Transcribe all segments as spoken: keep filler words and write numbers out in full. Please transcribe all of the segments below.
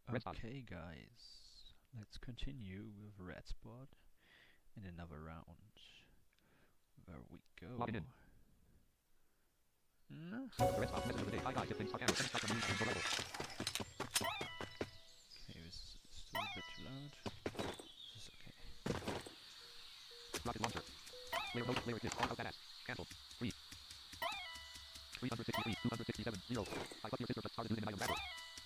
Okay, guys, let's continue with Red Spot in another round. Where we go? Log it in. No. Red Spot message of the day. Hi guys, if things start arrow, send stop the news and forever. Okay, this is still a bit too loud. This is okay. Rocket launcher. Slayer host, Slayer kids, all out badass. Cancel. Free. three hundred sixty-three, two hundred sixty-seven, zero. I thought your sister just started using an item grabber.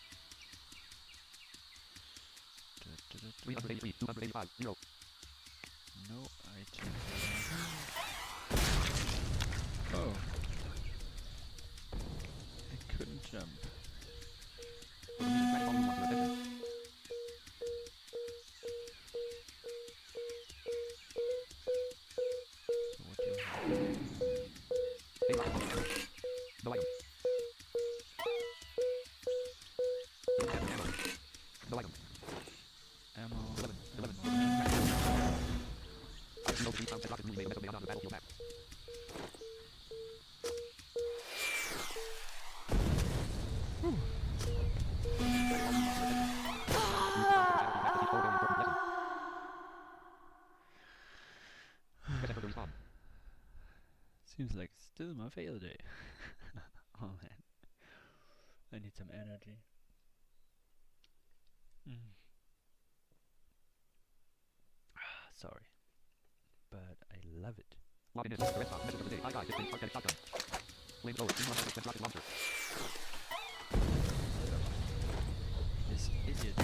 three hundred eighty-three, two hundred eighty-five, zero. No item. Oh. I couldn't jump. For the music track, all who want your attention. So what do you have? Hey, rocket launcher ammo. No item. Ammo, ammo. No item. Ammo. eleven, eleven. Ammo. I have no three found ten rockets newly made a mess of man on the battlefield map. Seems like still my fail day. Oh man. I need some energy. Mm. Sorry. But I love it. Log in is Red Spot message of the day. Hi guys, if things start getting shotgun. Flames lower, three hundred percent rocket launcher. This idiot.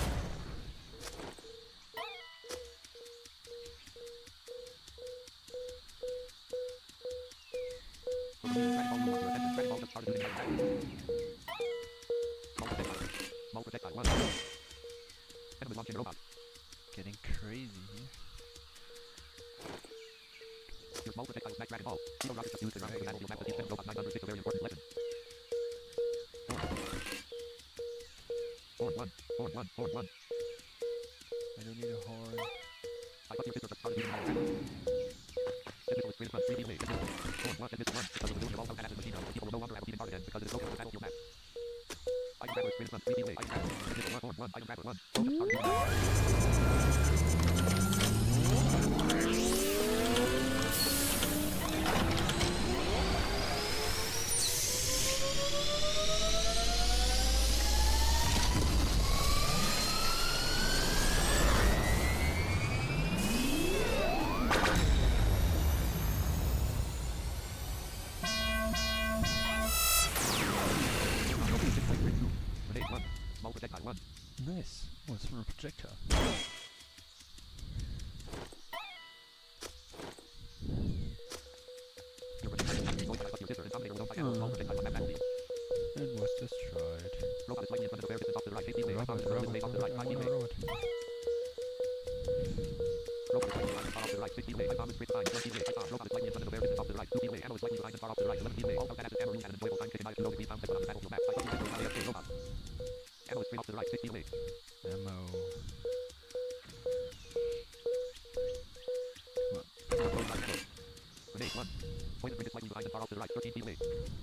For the music track, all who want your attention. Dragon Ball just started using an item grabber. Small projectile. Small projectile, one. Enemy launching robot. Getting crazy here. Your small projectile smack Dragon Ball. Zero rockets just used to run the battlefield map to teach them robot nine hundred six a very important lesson. Horn one, horn one, horn one. I don't need a horn. I thought your sister just started using an item grabber. This missile is created from three D made. Horn one and missile one because of the ruin of all out machine guns. People will no longer have a beating heart again because it is broken on the battlefield map. Item grabber is created from three D made. Item grabber. This missile one, horn one, item grabber one. Go just start using it. Grenade one. Small projectile one. Nice. Oh, it's from a projectile. Your projectile is going to your sister and Dominator will don't fight ammo. Small projectile on that battlefield. It was destroyed. Robot is slightly in front of the bear distance off to the right. eighteen made. Robot, Robot is robot, off to the right. nineteen made. robot. Robot is slightly behind and far off to the right. sixteen made. Bomb is straight behind. seventeen made. Bomb. Robot is slightly in front of the bear distance off to the right. two made. Ammo is slightly behind and far off to the right. eleven made. All out badass ammo and enjoyable time kicking knives to know the green found on the battlefield map. I thought you sister is not A F K robot. Ammo is straight off to the right. sixteen made. Ammo. Grenade one. Pointed ring is slightly behind and far off to the right. thirteen made.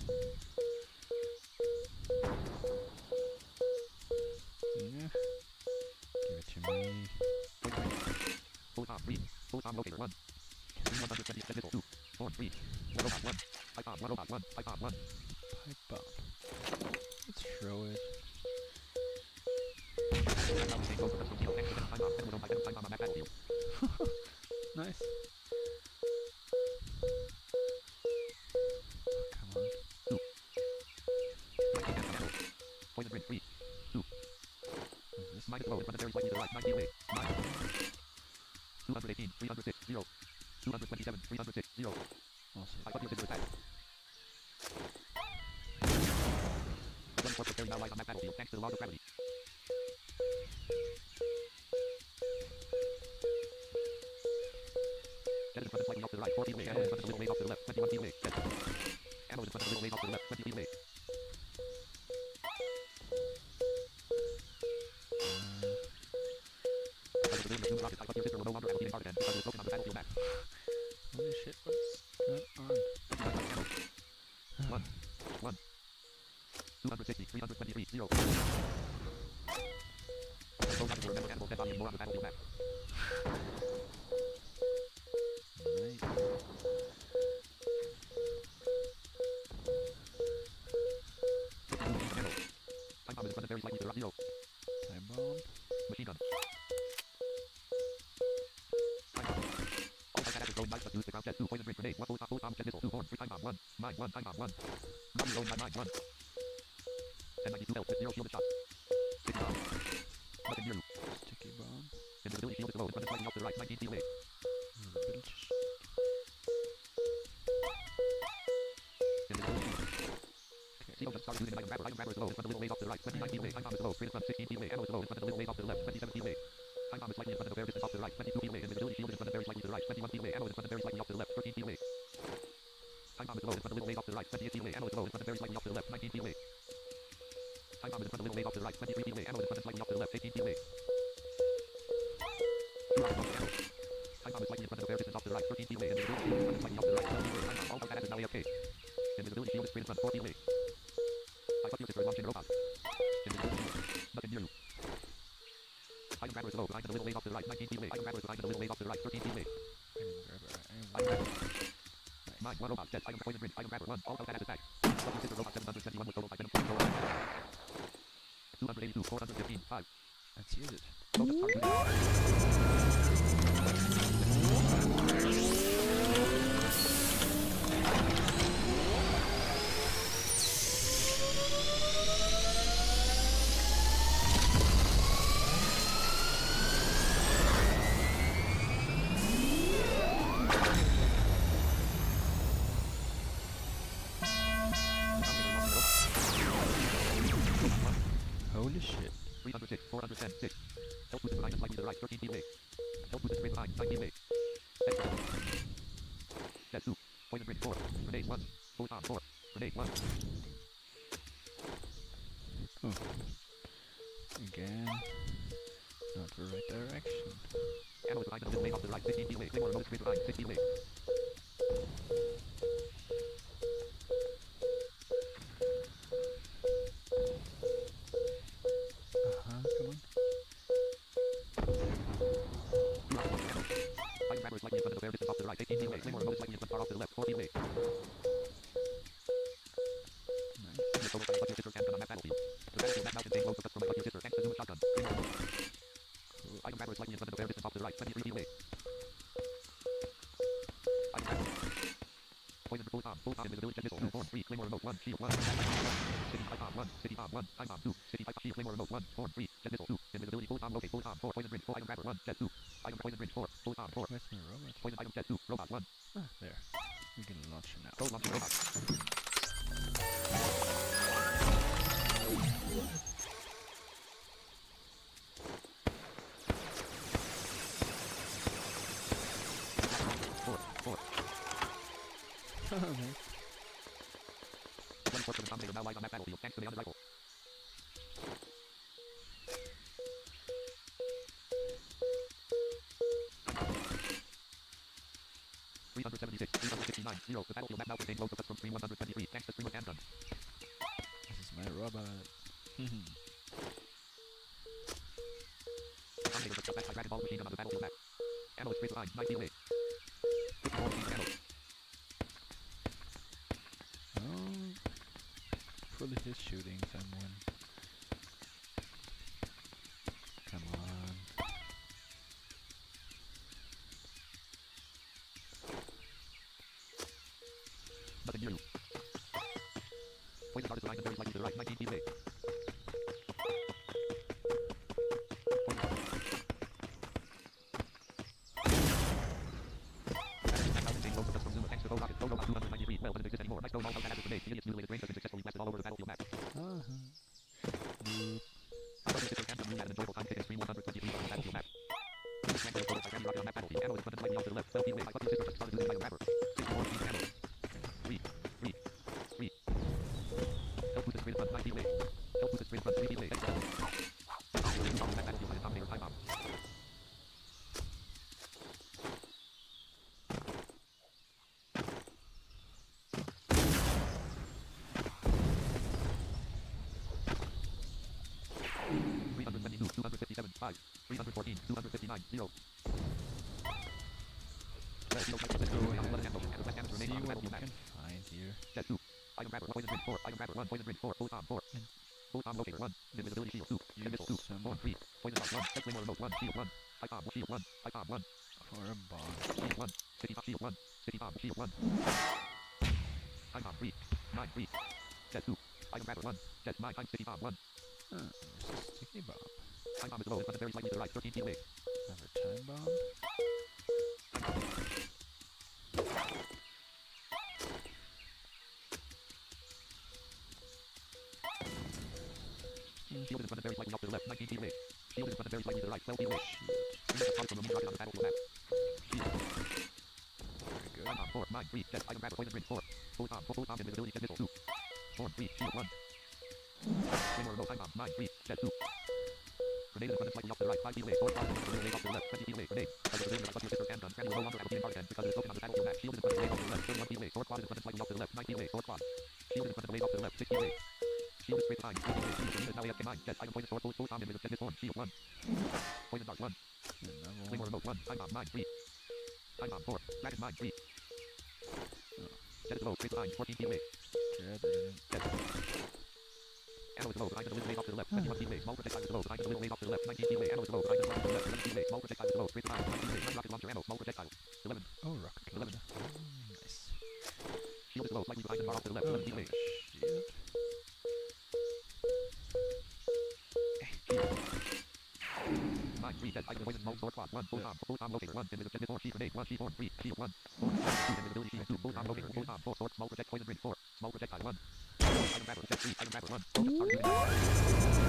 Yeah. Give it to me. Pointed ring. Full arm three. Full arm locator one. three one hundred twenty-seven missile two. Horn three. One robot one. Pipe bomb one robot one. Pipe bomb one. Pipe bomb. Let's throw it. Nice. Come on. Two. Pointed ring three. Two. What's this? Minus low in front of very slightly to the right. nineteen made. nine. two hundred eighteen. three hundred six. zero. two hundred twenty-seven. three hundred six. zero. Also, I thought you said attack. One force carry now lies on that battlefield thanks to the laws of gravity. Jet is in front and slightly off to the right. fourteen made. Ammo is in front of the little maze off to the left. twenty-one feet made. Jet. Ammo is in front of the little maze off to the left. twenty feet made. Because of the ruin of human rockets, I thought your sister will no longer have a beating heart again because it is broken on the battlefield map. holy shit, what's going on? One. One. two hundred sixty. three hundred twenty-three. zero. body anymore on the battlefield map. Right. Time bomb is in front of very slightly to zero. Time bomb. Machine gun. Time bomb. All five attackers throwing knives must use the ground jet two. Poison ring grenade. One bullet bomb, bullet bomb, jet missile. Two horn. Three time bomb. One. Mine. One. Time bomb. One. Zombie throwing by mine. One. ten ninety-two health with zero shielded shots. Sticky bomb. Nothing near you. Sticky bomb. Invisibility shield is low. In front of slightly off to the right. nineteen feet away. Invisibility sh- Invisibility shield. Okay. Seal just started using an item grabber. Item grabber is low. In front of the little ways off to the right. twenty-nine feet away. Time bomb is low. Straight in front. sixteen feet away. Ammo is low. In front of the little ways off to the left. twenty-seven feet away. Time bomb is slightly in front of a fair distance off to the right. twenty-two feet away. Invisibility shield is in front of very slightly to the right. twenty-one feet away. Ammo is in front of very slightly off to the left. thirteen feet away. Time bomb is low. In front of little ways off to the right. twenty-eight feet away. Ammo is low. In front of very slightly off to the left. nineteen feet away. Time bomb is in front of little ways off to the right. twenty-three feet away. Ammo is in front of slightly off to the left. eighteen feet away. Two rounds off the ammo. Time bomb is slightly in front of a fair distance off to the right. thirteen feet away. Invisibility shield is in front of slightly off to the right. twelve feet away. Time bomb. All five attackers now A F K. Invisibility shield is straight in front. four feet away. I thought you were launching robot. Invisibility shield. Nothing near you. Item grabber is low. Behind the little ways off to the right. nineteen feet away. Item grabber is behind the little ways off to the right. thirteen feet away. Item grabber. Item Item grabber. grabber. Mine. One robot. Jet. Item poison ring. Item grabber. One. All out attack. Double sister robot seven hundred twenty-one with total five minutes. Total. two hundred eighty-two. four hundred fifteen. five. Let's use it. Focus target. Holy shit. three hundred six. four hundred ten. six. Health boost is behind and slightly to the right. thirteen feet away. Health boost is straight behind. nine feet away. Extra. Jet two. Poison ring four. Grenade one. Bullet bomb four. Grenade one. Oh. Again. Not the right direction. Ammo is behind the middle way off to the right. sixteen feet away. Claymore remote is straight behind. six feet away. Uh-huh, come on. Two rounds off the ammo. Item grabber is slightly in front of a fair distance off to the right. eighteen feet away. Claymore remote is slightly in front far off to the left. four feet away. Nice. The solo fight your sister handgun on that battlefield. The battlefield map now contains loads of cuts from my your sister. Thanks to Zuma shotgun. Claymore remote. Cool. Item grabber is slightly in front of a fair distance off to the right. twenty-three feet away. Item grabber. Poison bullet bomb. Bullet bomb invisibility jet missile. two. Horn. three. Claymore remote. one. Shield. one. City pipe bomb. one. City bomb. one. Time bomb. two. City pipe shield. Claymore remote. one. Horn. three. Jet missile. two. Invisibility bullet bomb. Locate. Bullet bomb. four. Poison ring. four. Item grabber. one. Jet two. Item poison ring. four. Bullet bomb. four. Where's my robot? Poison item jet two. Robot one. Ah, there. We can launch it now. Go launching robot. Four. Four. Nice. One portion of the Dominator now lies on that battlefield thanks to the other rifle. three hundred seventy-six, three hundred sixty-nine, zero. The battlefield map now contains loads of cuts from Stream one hundred twenty-three thanks to Streamer's handgun. This is my robot. Dominator just got back by Dragon Ball machine gun on the battlefield map. Ammo is straight behind, nine feet away. fifty-four feet ammo. Oh. Fully his shooting someone. Come on. Nothing near you. Poison dart is behind and very slightly to the right, nineteen feet away. Poison dart. Now contains loads of cuts from Zuma thanks to Go Rocket. Go Robot two hundred ninety-three. Well, doesn't exist anymore. Nice dome, all out attackers grenade. The idiot's mutilated range has been successfully blasted all over the battlefield map. Uh-huh. Boop. I hope your sister Handgun Moon had an enjoyable time taking Stream one hundred twenty-three on the battlefield map. This is Maxwell Bullet by Randy Rocket on that battlefield. Ammo is front and slightly off to the left. twelve feet away. I thought your sister just started using item grabber. sixty-four feet ammo. three. three. three. Health boost is straight in front, nine feet away. Health boost is straight in front, three feet away. Extra. On that battlefield by the Dominator time bomb. three hundred twenty-two, two hundred fifty-seven, five. three hundred fourteen, two hundred fifty-nine, zero. Red, zero, Let's zero, go zero, ahead left and handle, and left handle, see remain on what battle we map. can find here. Jet two. Item grabber, poison ring four. Item grabber one, poison ring four. Full tom four. And Full tom locator one. Invisibility shield two. use Missile two. some Horn three. Poison dart one. X remote one. Shield one. Icom shield one. Icom one. for a bomb. Shield one. City top shield one. City top shield one. Icom three. Nine three. Jet two. Item grabber one. Jet nine times city top one. Uh, there's a sticky bomb. Icom is low. It's very slightly to the right. Thirteen feet away. Another time bomb. Shield is in front and very slightly off to the left. Nineteen feet away. Shield is in front and very slightly to the right. Twelve feet away. Shoot. Remove the target from the moon rocket on the battlefield map. Shield. Very good. Icom four. Nine three. Jet. Item grabber. Poison ring four. Full tom. Full tom. Invisibility. Jet missile two. Horn three. Shield one. Flame remote. Icom nine three. Jet two. Grenade in front and slightly off to the right. Five feet away. Forward positive. Grenade off to the left. Twenty feet away. Grenade. As a civilian, plus your sister's handgun. Grenade will no longer have a beating target because it is broken on the battlefield map. Shield is in front of the blade off to the left. Thirty-one feet away. Forward quad is in front and slightly off to the left. Nine feet away. Forward quad. Shield is in front of the blade off to the left. Six feet away. Shield is straight behind. Three feet away. Shield is now A F K nine. Jet. Item poison sword. Full full tom. Invisible. Jet miss horn. Shield one. Poison dart one. Another Flame one. remote one. Icom nine three. Icom four. Dragon nine three. Jet is low. Straight behind. Fourteen feet away. Jet and Jet. Arrow is low. Behind the blade off to the left. Twenty-one feet away. Small projectile is low. Behind the blade off to the left. Nineteen feet away. Arrow is low. Behind the blade off to the left. Eleven feet away. Small projectile is low. Straight behind. Nine feet away. Nine rocket launcher ammo. Small projectile. Eleven. oh, rocket Eleven. launcher. Oh, nice. Shield is low. Slightly behind and far off to the left. Oh, Eleven feet away. shield. Nine three. Jet. Item poison small sword quad. One. Full tom. Full tom locator. One. Invisible. Jet miss horn. Sheet grenade. One. Sheet horn. Three. Shield one. Horn. Two. Invisibility shield two. Full tom locator. Full tom four. Sword. Small project poison ring four. Small projectile one. Item grabber. Jet three. Item grabber one. Focus target.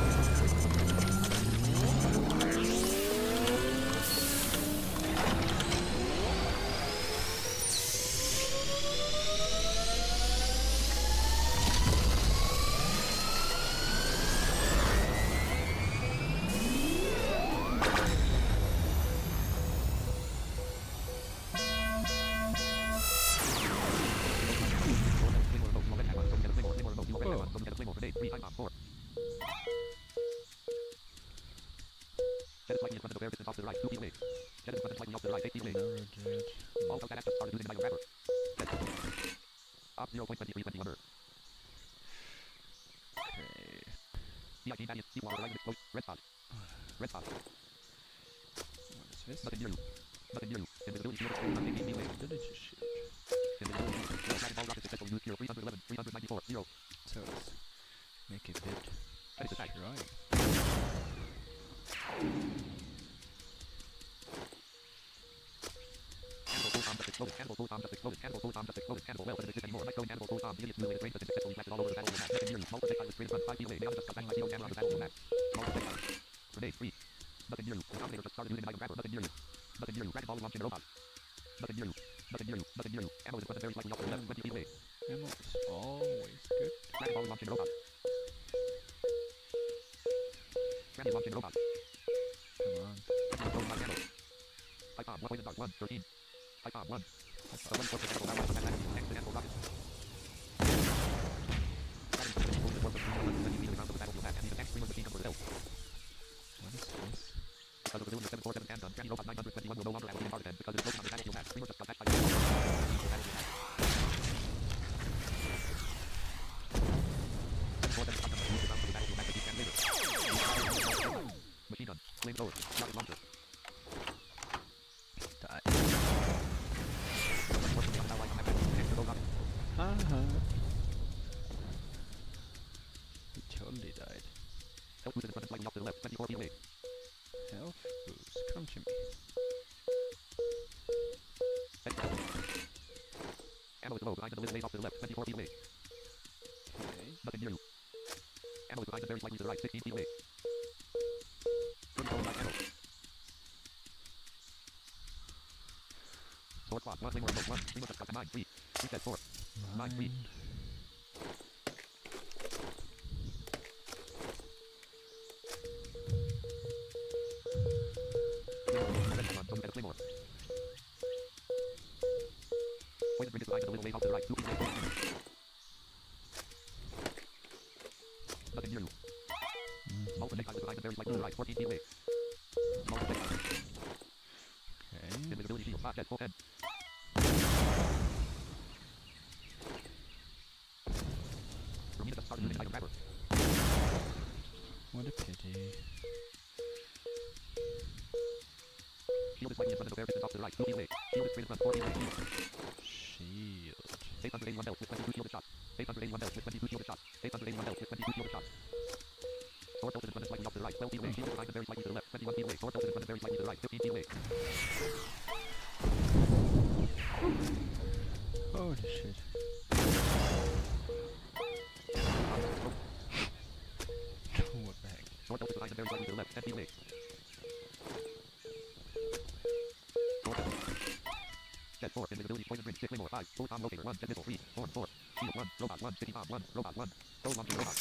Jet is slightly in front of the bear distance off to the right. Two feet away. Jet is in front and slightly off to the right. Eight feet away. Another jet. All Hellcat access started using the grabber. Jet. Op zero point two three twenty under. Okay. C I T Daddy is Seawater Rising Explode. Red spot. Red spot. What is this? Nothing near you. Nothing near you. Invisibility shield extreme on eighteen feet away. Did it just shoot? Invisibility shield. No Dragon Ball rocket successful. Use zero. three hundred eleven. three hundred ninety-four. zero. So let's make it bit. That is Let's attack. try. Cannibal full tom just exploded. Cannibal full tom just exploded. Cannibal full tom just exploded. Cannibal well doesn't exist anymore. Nice going Cannibal full tom. Idiot's latest range has been successfully blasted all over the battlefield map. Nothing near you. Small projectile is straight in front. Five feet away. They just got back by zero camera on the battlefield map. Small projectile. Grenade three. Nothing near you. The Dominator just started using the item grabber. Nothing near you. Nothing near you. Dragon Ball launching robot. Nothing near you. Nothing near you. Nothing near you. Ammo is in front and very slightly off to the left. Twenty feet away. Ammo is always good. Dragon Ball launching robot. Granny launching robot. Come on. Thrown by ammo. Icon one. Poison dart one. Thirteen. Icon one. The one force of now right attack. Next to ammo rocket. Dragon Ball launching force of three hundred twenty feet around the battlefield map and these attacks stream of machine gun for itself. What is this? Because of the Civilian seven forty-seven handgun, Granny Robot nine twenty-one will no longer have a beating target then because it's broken on the battlefield map. Streamer just got back by the battlefield map. Four seven shotgun moves around to the battlefield map to keep can later. Machine gun, flamethrower, rocket launcher. Die. Force from the outside line map. Next to the rocket. Haha. He totally died. Health boost in front and slightly off to the left. twenty-four feet away. Health boost. Come to me. Next to health. Ammo is low. Behind the lid laid off to the left. twenty-four feet away. Okay. Nothing near you. Ammo is behind and very slightly to the right. sixteen feet away. thirty-four by ammo. Sword quad. One. Claymore remote. One. Streamer just got nine. Three. Three set four. Nine. Three. Claymore. Poison ring is behind the little wave off to the right. Two feet away. Nothing near you. Small projectile is behind and very slightly to the right. fourteen feet away. Small projectile. Okay. Invisibility shield. Five. Jet. Full ten. Romina just started using item grabber. What a pity. Shield is slightly in front of the bear distance off to the right. two heal eight. Shield is straight in front. four heal eight. Shield. Shield. eight hundred eighty-one health with twenty-two shielded shots. eight hundred eighty-one health with twenty-two shielded shots. eight hundred eighty-one health with twenty-two shielded shots. Sword tilted in front and slightly off to the right. twelve heal eight. Shield is behind and very slightly to the left. twenty-one heal eight. Sword tilted in front and very slightly to the right. fifteen heal eight. Holy shit. What the heck? Sword tilted behind and very slightly to the left. ten heal eight. Sword tilted. Jet four. Invisibility poison ring. six Claymore. five. Full com locator. one. Jet missile. three. Horn. four. Shield one. Robot one. City bomb one. Robot one. Soul launching robot.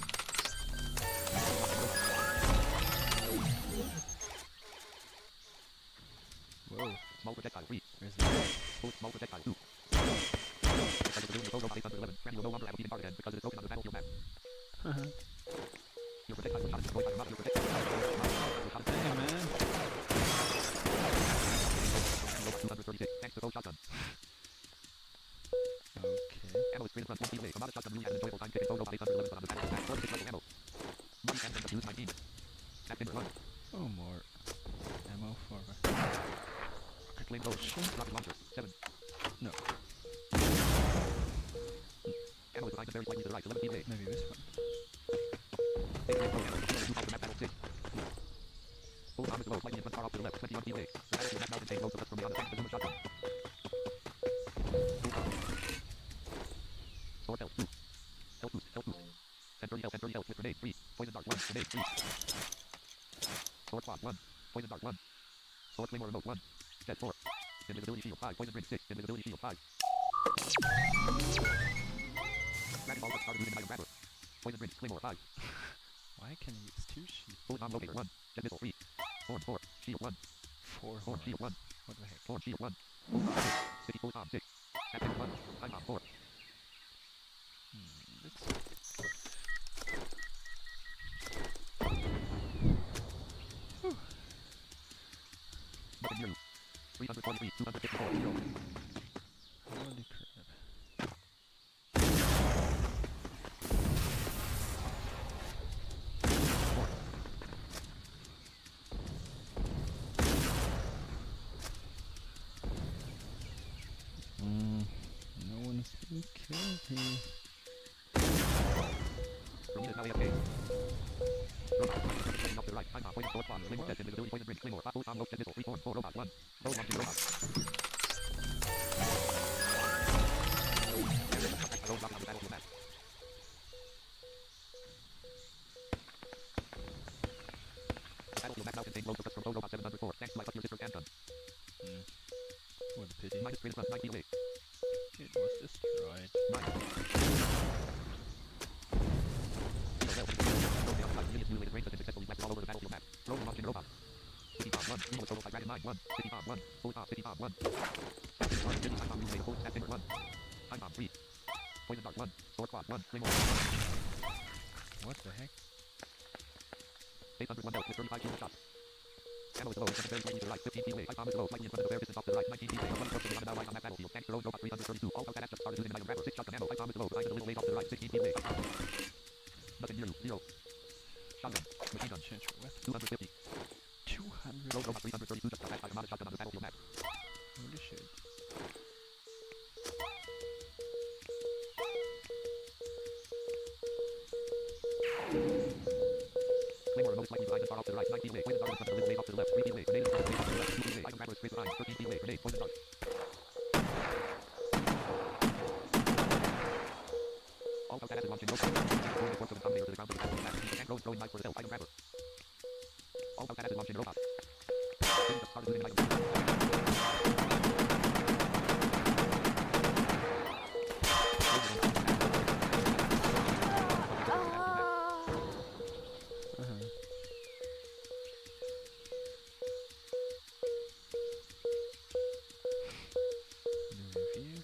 Whoa. Small projectile three. Where's the heck? Full small projectile two. Because the balloon will go robot eight hundred eleven. Friend will no longer have a beating target end because it is broken on the battlefield map. Haha. Your projectile was shot and destroyed by your mother. Your projectile was shot and Hey man. two hundred thirty-six. Thanks to those shotguns. Okay. Ammo is straight in front. one teammate. Armada shotgun really had an enjoyable time kicking robot eight hundred eleven on the battlefield map. forty-six rifle ammo. Money and use nineteen. Snap timber run. Oh, more ammo for Flame goes. Rocket launcher. seven. no. Ammo is behind and very slightly to the right. eleven teammate. Maybe this one. eight flame goes. Ammo. two off the map battle six. Full arm is low. Slightly in front. Far off to the left. twenty-one teammate. The battlefield map now contains loads of dust from beyond the tank. The Zuma shotgun. Full arm. Sword health two. Health boost. Health boost. ten thirty health. ten thirty health with grenade three. Poison dart one. Grenade three. Sword quad one. Poison dart one. Sword claymore remote one. Jet four. Invisibility shield five. Poison ring six. Invisibility shield five. Dragon ball just started using item grabber. Poison ring claymore five. Why can I use two shields? Full bomb locator one. Jet missile three. Horn four. Shield one. Four Horn horns. shield one. What the heck? Horn shield one. Full bomb six. City full bomb six. Snap timber one. Time bomb four. Hmm, let's see. Nothing new. three hundred forty-three. two hundred fifty-four. Zero. Holy crap. Four. Mm, no one's been killed here. Romina is now A F K. Robot one. Heading off to the right. Time bomb. Poison sword bomb. Claymore set. Invisibility poison ring. Claymore. Full bomb load. Jet missile three. Horn four. Robot one. Soul launching robot. Road rocket on the battlefield map. The battlefield map now contains loads of dust from Go Robot seven hundred four. Thanks to I fuck your sister's handgun. Hmm. What a pity. Minus straight in front. nine heal eight. It was destroyed. nine. Zero well. Road the outside. Millions mutilated brains have been successfully blasted all over the battlefield map. Road launching robot. City bomb one. Remo solo by Dragon nine one. City bomb one. Full bomb. City bomb one. City time bomb made a full snap timber one. Time bomb three. Poison dart one. Sword quad one. Claymore. What the heck? eight hundred one health with thirty-five shield shots. Ammo is low, and very slightly to the right. fifteen teammate. Item is low, slightly in front of the bear distance off to the right. nineteen teammate. One structure beyond the now on that battlefield. Thanks to Road Robot three hundred thirty-two. All Hellcat just started using an item grabber. six shotgun ammo. Item is low, behind the little ways off to the right. sixteen teammate. Nothing new. Zero. Shotgun. Machine gun. Change your weapon. two hundred fifty. two hundred. Road Robot three hundred thirty-two just got back by Armada shotgun on the battlefield map. Holy shit. Claymore remote slightly behind and far off to the right. nine teammate. Poison dart in front of the little ways off to the left. three teammate. Grenade in front of the ways off to the left. two teammate. Item grabber is straight behind. thirteen teammate. Grenade. Poison dart. All Hellcat is launching robots. Throwing the corpse of the Dominator to the ground to the battlefield map. The tank road throwing knife for the hill. Item grabber. All Hellcat is launching robots. Just started using an item grabber. Uh-huh. New review.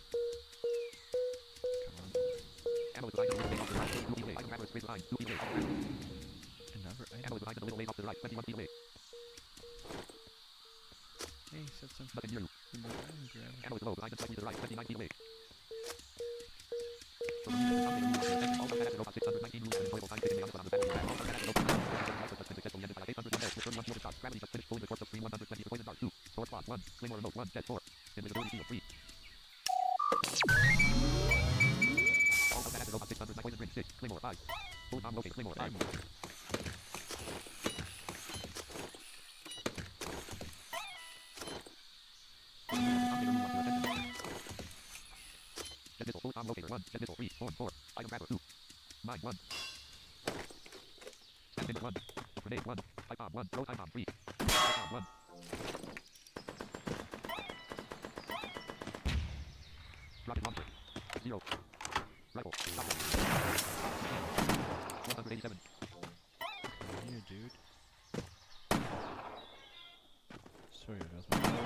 Come on. Ammo is behind the little ways off to the right. two teammate. Item grabber is straight behind. two teammate. Item grabber. Another Ammo item. is behind the little ways off to the right. twenty-one teammate. Hey, set some Nothing near you. in the ground, grab it. Ammo is low. Behind and slightly to the right. twenty-nine feet away. For the music, the sound of the music, all contact robot six hundred nineteen moves and enjoyable time taken the on the back. All contact robot has been successful ended by eight hundred deaths with thirty-one mortar shots. Gravity just finished pulling the corpse of Stream one hundred twenty to poison dart two. Sword plot one. Claymore remote one. Jet four. Invisibility shield three. All contact robot six hundred nine poison ring six. Claymore five. Full bomb locate. Claymore five. Jet missile full bomb locator one. Jet missile three. Storm four. Item grabber two. Mine one. Stand in one. Grenade one. Pipe bomb one. Throw time bomb three. Pipe bomb one. Rocket launcher. Zero. Rifle. Stop. one hundred eighty-seven. Here, dude. Sorry, that was my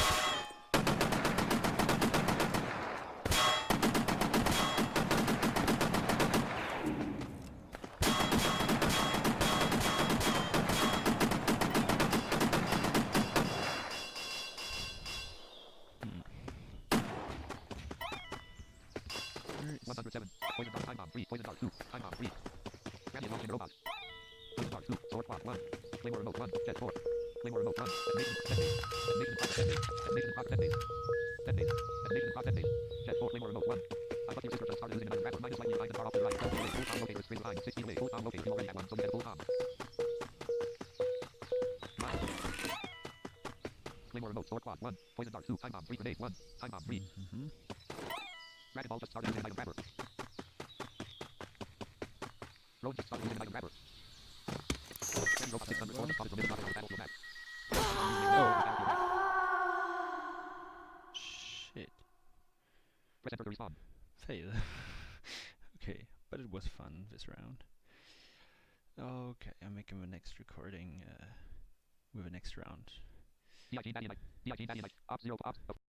one hundred seven. Poison dart. Time bomb three. Poison dart two. Time bomb three. Guardian launching robot. Poison dart two. Sword plot one. Claymore remote one. Jet four. Claymore remote one. Detonation. Detonation in progress. Detonation. Detonation in progress. Detonation. Jet four. Claymore remote one. I thought your sister just started using another grabber. Minus slightly behind and far off to the right. Full bomb locator. Spring line. sixteen away. Full bomb locator. You already have one, so you get a full bomb. Claymore remote. Sword plot one. Poison dart two. Time bomb three. Grenade one. Time bomb three. Mm-hmm. Dragon Ball just started using an item grabber. Road just started using an item grabber. Send robot six hundred four just spotted from inside the battlefield map. Shit. Press enter to respawn. Fail. Okay, but it was fun this round. Okay, I'm making the next recording uh, with the next round. D I G Daddy Night. D I G Daddy Night. Op zero. Op.